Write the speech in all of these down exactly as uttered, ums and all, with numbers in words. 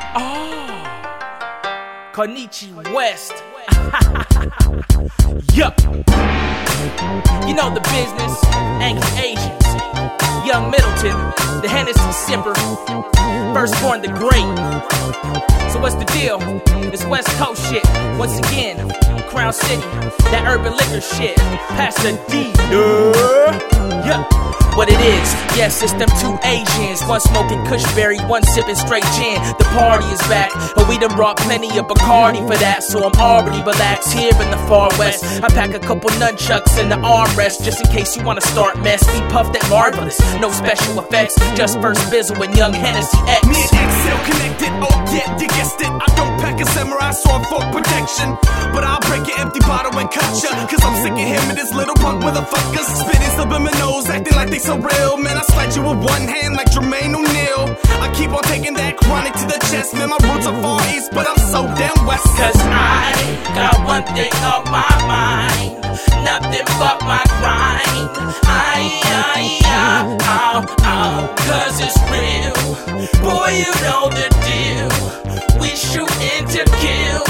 Oh, Konichi West. Yup. You know the business. Angry Asians. Young Middleton. The Hennessy sipper. Firstborn the great. So what's the deal? It's West Coast shit. Once again, Crown City. That urban liquor shit. Pasadena. Yeah. What it is, yes, it's them two Asians. One smoking Kushberry, one sipping straight gin. The party is back, and we done brought plenty of Bacardi for that. So I'm already relaxed here in the far west. I pack a couple nunchucks in the armrest, just in case you wanna start mess. We puff that marvelous, no special effects, just first bizzle and young Hennessy X. Me and X L connected, oh yeah, you guessed it. I don't pack a samurai sword for protection, but I'll break your empty bottle and cut ya. Cause I'm sick of him and his little punk motherfuckers spitting subliminals, acting like they so real. Man, I slide you with one hand like Jermaine O'Neal. I keep on taking that chronic to the chest. Man, my roots are far east, but I'm so damn west. Cause I got one thing on my mind, nothing but my grind. I, I, I, ow, ow, cause it's real. Boy, you know the deal. We shoot to kill.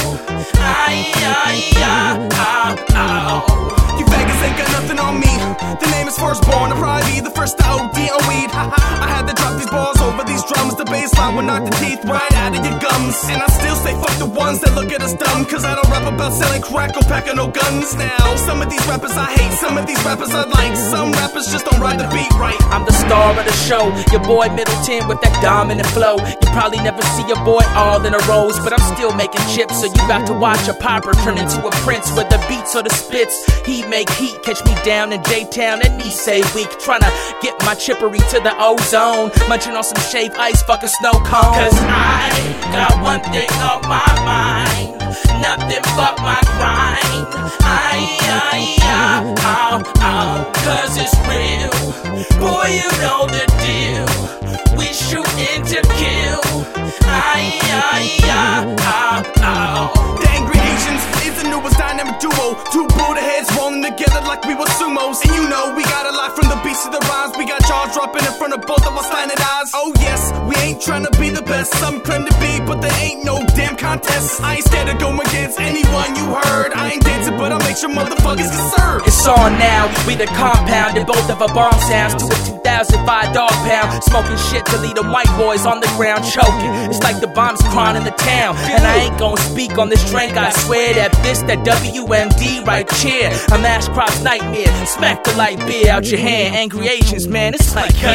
I, I, I, ow, ow. You faggots ain't got nothing on me. The name is Firstborn, I'll probably be the first to O D on weed. I had to drop these balls over these drums. The bassline will knock the teeth right out of your gums. And I still say fuck the ones that look at us dumb, cause I don't rap about selling crack or packing no guns. Now, some of these rappers I hate, some of these rappers I like. Some rappers just don't ride the beat right. I'm the star of the show, your boy Middleton with that dominant flow. You probably never see your boy all in a rose, but I'm still making chips, so you got to watch a popper turn into a prince with the beats or the spits. He make heat, catch me down in J-Town and me say weak, tryna get my chippery to the ozone, munching on some shaved ice, fucking snow cone. Cause I got one thing on my mind, nothing but my grind. I, I, I, ow, ow, cause it's real. Boy, you know the deal. We shootin' to kill. I, I, I, ow, ow. The Angry Asians is the newest dynamic duo. Two Buddha heads rolling together like we were sumos. And you know we got a lot from the beats to the rhymes. We got jaws dropping in front of both of our silent eyes. Oh yes, we ain't trying to be the best. Some claim to be, but there ain't no damn contest. I ain't scared of going against anyone you heard. I ain't dancing, but I'll make sure motherfuckers get served. It's on now, we the compound, and both of our bomb sounds to a two thousand five dog pound. Smoking shit to lead them white boys on the ground choking. It's like the bomb's crying in the town. And I ain't gonna speak on this drink, I swear that this that W M D right here. I'm Ashcroft's nightmare, smack the light beer out your hand. Angry Asians, man, it's like yeah.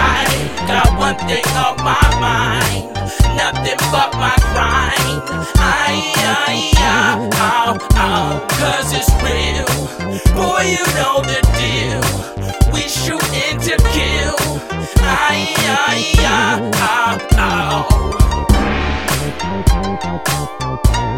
I got one thing on my mind, nothing but my grind. I, I, I, ow, ow, cause it's real. Boy, you know the deal. We shootin' to kill. I, I, I, ow, ow.